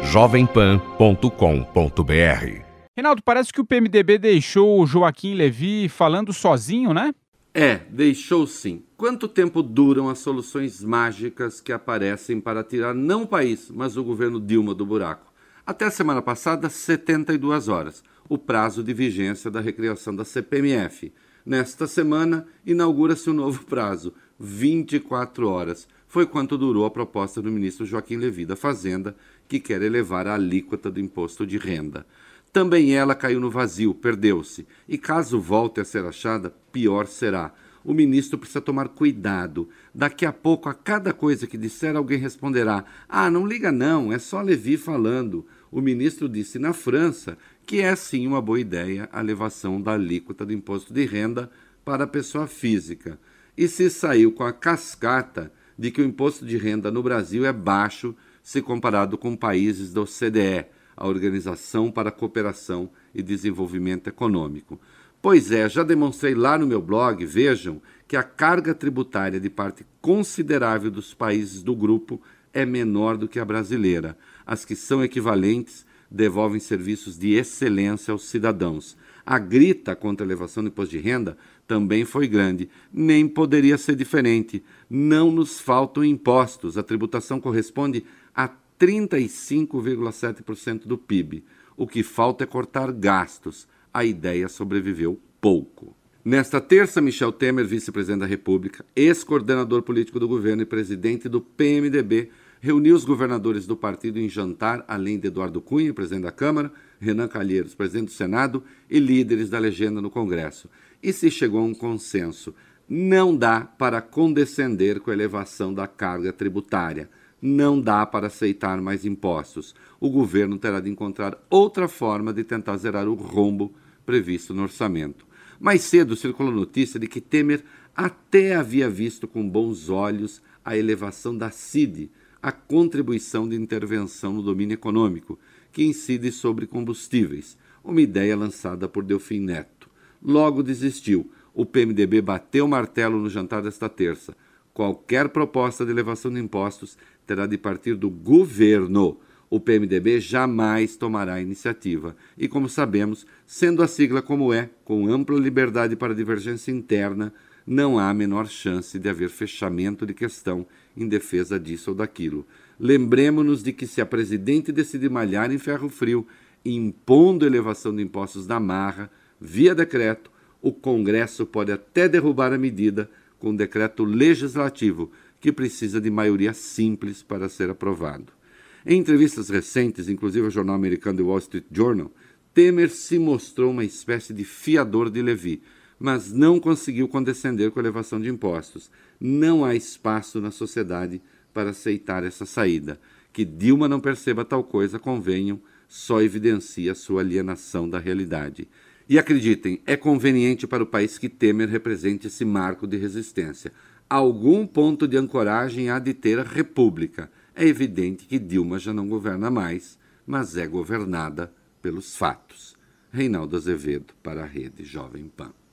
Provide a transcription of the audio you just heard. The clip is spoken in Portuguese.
jovempan.com.br. Reinaldo, parece que o PMDB deixou o Joaquim Levy falando sozinho, né? Deixou sim. Quanto tempo duram as soluções mágicas que aparecem para tirar não o país, mas o governo Dilma do buraco? Até a semana passada, 72 horas, o prazo de vigência da recriação da CPMF. Nesta semana, inaugura-se um novo prazo, 24 horas. Foi quanto durou a proposta do ministro Joaquim Levy da Fazenda, que quer elevar a alíquota do imposto de renda. Também ela caiu no vazio, perdeu-se. E caso volte a ser achada, pior será. O ministro precisa tomar cuidado. Daqui a pouco, a cada coisa que disser, alguém responderá: "Ah, não liga não, é só Levy falando." O ministro disse na França que é sim uma boa ideia a elevação da alíquota do imposto de renda para a pessoa física. E se saiu com a cascata de que o imposto de renda no Brasil é baixo se comparado com países da OCDE, a Organização para a Cooperação e Desenvolvimento Econômico. Pois é, já demonstrei lá no meu blog, vejam, que a carga tributária de parte considerável dos países do grupo é menor do que a brasileira. As que são equivalentes devolvem serviços de excelência aos cidadãos. A grita contra a elevação do imposto de renda também foi grande. Nem poderia ser diferente. Não nos faltam impostos. A tributação corresponde a 35,7% do PIB. O que falta é cortar gastos. A ideia sobreviveu pouco. Nesta terça, Michel Temer, vice-presidente da República, ex-coordenador político do governo e presidente do PMDB, reuniu os governadores do partido em jantar, além de Eduardo Cunha, presidente da Câmara, Renan Calheiros, presidente do Senado, e líderes da legenda no Congresso. E se chegou a um consenso. Não dá para condescender com a elevação da carga tributária. Não dá para aceitar mais impostos. O governo terá de encontrar outra forma de tentar zerar o rombo previsto no orçamento. Mais cedo circulou a notícia de que Temer até havia visto com bons olhos a elevação da CID, a Contribuição de Intervenção no Domínio Econômico, que incide sobre combustíveis, uma ideia lançada por Delfim Neto. Logo desistiu. O PMDB bateu o martelo no jantar desta terça. Qualquer proposta de elevação de impostos terá de partir do governo. O PMDB jamais tomará a iniciativa. E, como sabemos, sendo a sigla como é, com ampla liberdade para divergência interna, não há a menor chance de haver fechamento de questão em defesa disso ou daquilo. Lembremos-nos de que se a presidente decidir malhar em ferro frio, impondo elevação de impostos na marra, via decreto, o Congresso pode até derrubar a medida com decreto legislativo, que precisa de maioria simples para ser aprovado. Em entrevistas recentes, inclusive ao jornal americano The Wall Street Journal, Temer se mostrou uma espécie de fiador de Levy, mas não conseguiu condescender com a elevação de impostos. Não há espaço na sociedade para aceitar essa saída. Que Dilma não perceba tal coisa, convenham, só evidencia sua alienação da realidade. E acreditem, é conveniente para o país que Temer represente esse marco de resistência. Algum ponto de ancoragem há de ter a República. É evidente que Dilma já não governa mais, mas é governada pelos fatos. Reinaldo Azevedo, para a Rede Jovem Pan.